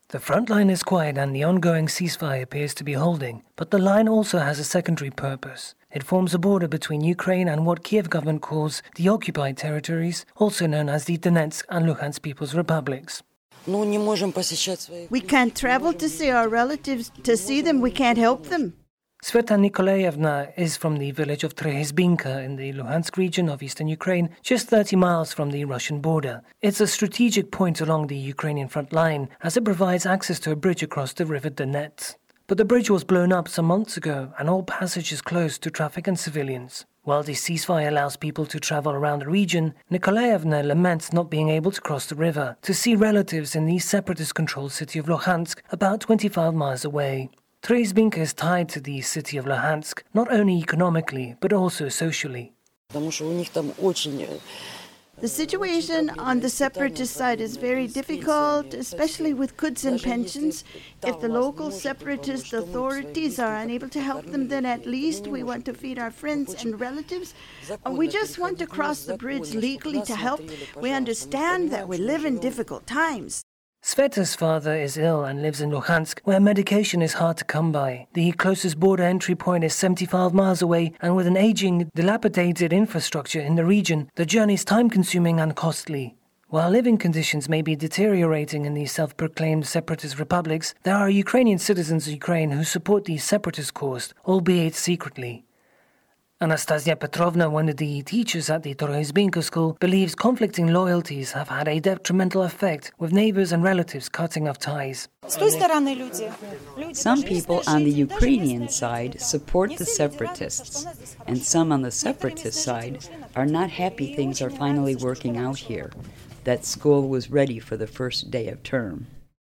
The front line is quiet and the ongoing ceasefire appears to be holding, but the line also has a secondary purpose. It forms a border between Ukraine and what Kiev government calls the occupied territories, also known as the Donetsk and Luhansk People's Republics. We can't travel to see our relatives. To see them, we can't help them. Sveta Nikolaevna is from the village of Trehezbinka in the Luhansk region of eastern Ukraine, just 30 miles from the Russian border. It's a strategic point along the Ukrainian front line, as it provides access to a bridge across the river Donets. But the bridge was blown up some months ago, and all passage is closed to traffic and civilians. While the ceasefire allows people to travel around the region, Nikolaevna laments not being able to cross the river to see relatives in the separatist-controlled city of Luhansk, about 25 miles away. Trehezbinka is tied to the city of Luhansk, not only economically, but also socially. The situation on the separatist side is very difficult, especially with goods and pensions. If the local separatist authorities are unable to help them, then at least we want to feed our friends and relatives. We just want to cross the bridge legally to help. We understand that we live in difficult times. Sveta's father is ill and lives in Luhansk, where medication is hard to come by. The closest border entry point is 75 miles away, and with an aging, dilapidated infrastructure in the region, the journey is time-consuming and costly. While living conditions may be deteriorating in these self-proclaimed separatist republics, there are Ukrainian citizens of Ukraine who support the separatist cause, albeit secretly. Anastasia Petrovna, one of the teachers at the Trehezbinka school, believes conflicting loyalties have had a detrimental effect, with neighbors and relatives cutting off ties. Some people on the Ukrainian side support the separatists, and some on the separatist side are not happy things are finally working out here, that school was ready for the first day of term.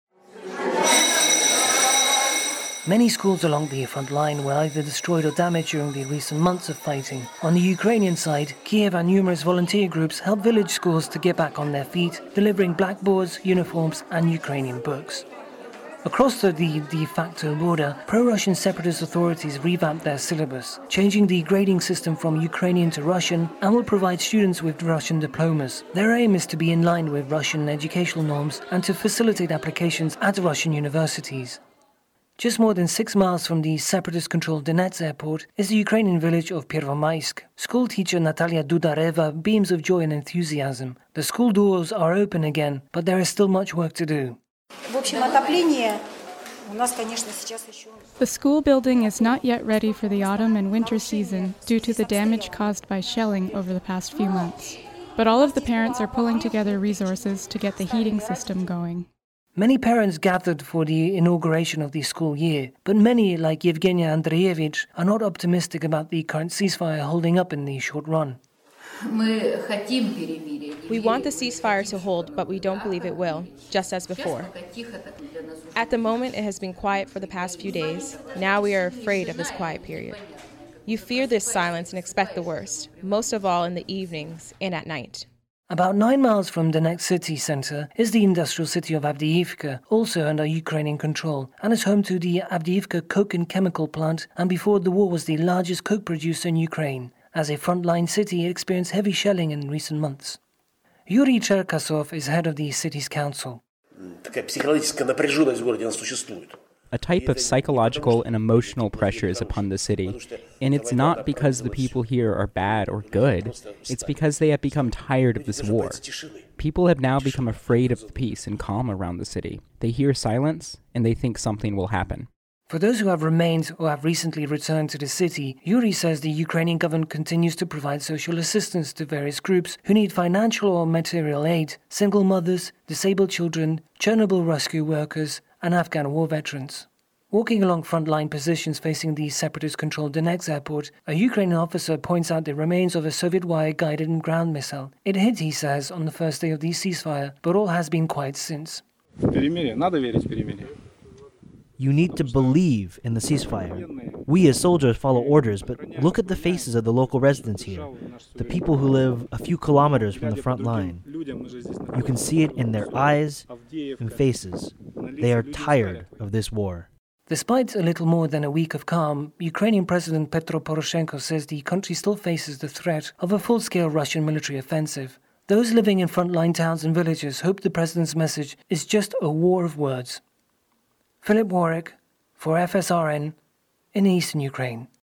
Many schools along the front line were either destroyed or damaged during the recent months of fighting. On the Ukrainian side, Kiev and numerous volunteer groups help village schools to get back on their feet, delivering blackboards, uniforms and Ukrainian books. Across the de facto border, pro-Russian separatist authorities revamped their syllabus, changing the grading system from Ukrainian to Russian, and will provide students with Russian diplomas. Their aim is to be in line with Russian educational norms and to facilitate applications at Russian universities. Just more than 6 miles from the separatist-controlled Donetsk airport is the Ukrainian village of Pervomaisk. School teacher Natalia Dudareva beams of joy and enthusiasm. The school doors are open again, but there is still much work to do. The school building is not yet ready for the autumn and winter season due to the damage caused by shelling over the past few months. But all of the parents are pulling together resources to get the heating system going. Many parents gathered for the inauguration of the school year, but many, like Yevgenia Andreevich, are not optimistic about the current ceasefire holding up in the short run. We want the ceasefire to hold, but we don't believe it will, just as before. At the moment, it has been quiet for the past few days. Now we are afraid of this quiet period. You fear this silence and expect the worst, most of all in the evenings and at night. About 9 miles from the next city centre is the industrial city of Avdiivka, also under Ukrainian control, and is home to the Avdiivka coke and chemical plant, and before the war was the largest coke producer in Ukraine. As a frontline city, it experienced heavy shelling in recent months. Yuri Cherkasov is head of the city's council. A type of psychological and emotional pressure is upon the city, and it's not because the people here are bad or good, it's because they have become tired of this war. People have now become afraid of the peace and calm around the city. They hear silence, and they think something will happen. For those who have remained or have recently returned to the city, Yuri says the Ukrainian government continues to provide social assistance to various groups who need financial or material aid: single mothers, disabled children, Chernobyl rescue workers, and Afghan war veterans. Walking along frontline positions facing the separatist-controlled Donetsk airport, a Ukrainian officer points out the remains of a Soviet wire-guided ground missile. It hit, he says, on the first day of the ceasefire, but all has been quiet since. You need to believe in the ceasefire. We as soldiers follow orders, but look at the faces of the local residents here, the people who live a few kilometers from the front line. You can see it in their eyes and faces. They are tired of this war. Despite a little more than a week of calm, Ukrainian President Petro Poroshenko says the country still faces the threat of a full-scale Russian military offensive. Those living in frontline towns and villages hope the president's message is just a war of words. Philip Warwick for FSRN in eastern Ukraine.